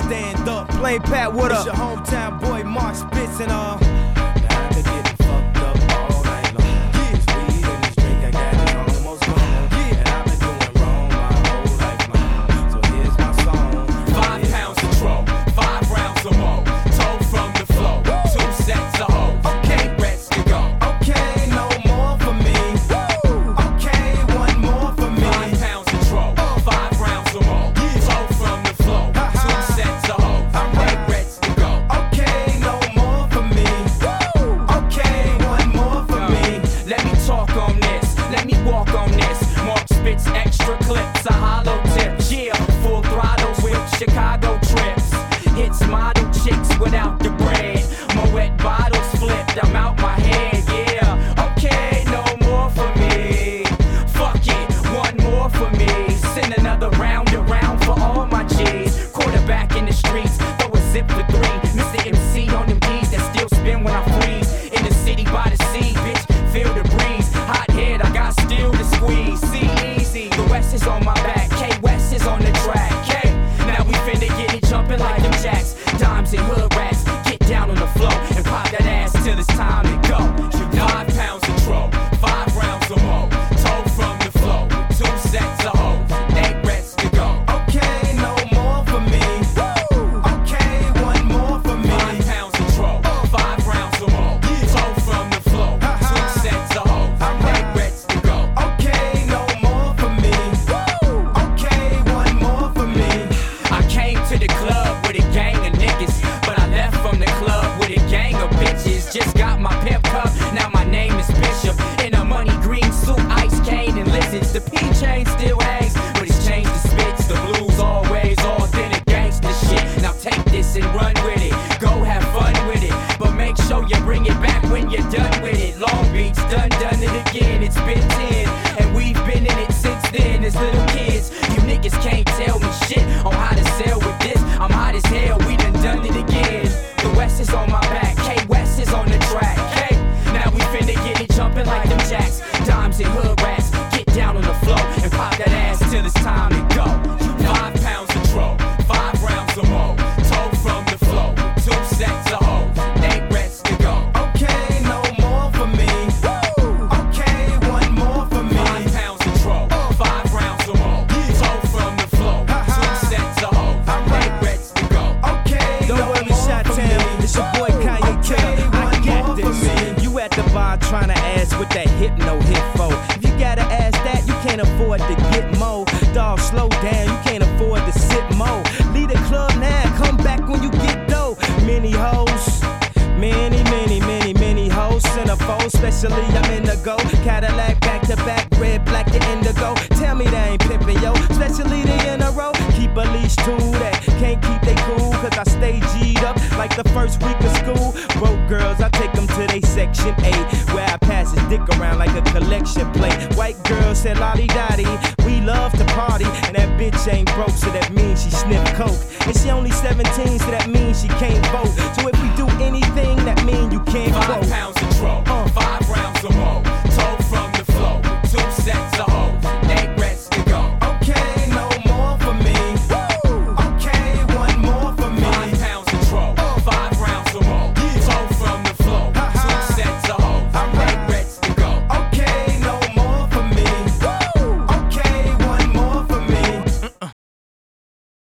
stand up. Plain Pat, what It's up? your hometown boy Mark Spitz and now I've been getting fucked up all night long. This weed and this drink I got it almost gone. And I've been doing wrong my whole life long. So here's my song. 5 pounds of dro, 5 rounds or more. Told from the flow, 2 sets of hoes. Okay, rest to go. Okay, no more for me. Okay, one more for me. 5 pounds of dro, 5 rounds or more. Told from the flow, 2 sets of hoes. Okay, rest to go. Okay, no more for me. Okay, one more for me. Let me talk on this, let me walk on this. Mark spits extra clips, a hollow tip. Yeah, full throttle with Chicago trips. Hits model chicks without the bread. Moet bottles flipped, I'm out my head, yeah. Okay, no more for me. Fuck it, one more for me. Send another round around for all my G's. Quarterback in the streets, throw a zip for 3. Mr. MC on them D's that still spin when I freeze. In the city by the sea, bitch, feel the breeze. Hot head, I got steel to squeeze. See easy, the West is on my back. K West is on the track. K, now we finna get it jumping like them jacks. Dimes and hood rats, get down on the floor and pop that ass till it's time to go. 5 pounds of dro, 5 rounds or more. Told from the flow, 2 sets of hoes. 8 rests to go. Okay, no more for me. Okay, one more for me. 5 pounds of dro, 5 rounds or more. Told from the flow, 2 sets of hoes. 8 rests to go. Okay, no more for me. Okay, one more for me. I came to the club with a gang of niggas, but I left from the club with a gang of bitches. Just got my pimp cup, now my name is Bishop. In a money green suit, ice cane and lizards. The P chain still hangs, but it's changed the spits. The blues always authentic gangster shit. Now take this and run with it. Go have fun with it, but make sure you bring it back when you're done with it. Long Beach done it again. It's been 10, and we've been in it since then as little kids. You niggas can't tell me shit on how to sell with this. I'm hot as hell, we done it again. The West is on my back, K West is on the track. K, now we finna get it jumping like them jacks. Dimes and hood rats, get down on the floor and pop that ass till it's time to go. 5 pounds of dro, 5 rounds or more. Told from the flow, 2 sets of hoes. 8 rests to go. Okay, no more for me. Okay, one more for me. 5 pounds of dro, 5 rounds or more. Told from the flow, 2 sets of hoes. 8 rests to go. Okay, Don't no worry, more Shot for Town. me. It's your boy Kanye Killer. I one got more for this. me. You at the bar trying to ask what that hypno hit for. If you gotta ask that, you can't afford to get more. Dog, slow down, you can't afford to sit more. Leave the club now, come back when you get dough. Many hoes. Many hoes, centerfold, especially I'm in the go. Cadillac back to back, red, black, and indigo. Tell me they ain't pimpin', yo, especially they in a row. Keep a leash to that, can't keep they cool, cause I stay G'd up like the first week of school. Broke girls, I take them to they section 8, where I pass his dick around like a collection plate. White girls said lolly dotty, we love to party, and that bitch ain't broke, so that means she sniff coke. And she only 17, so that means she can't vote. So if we do anything, that mean you can't 5 vote. pounds of dro, 5 rounds or more. Told from the flow, 2 sets of hoes.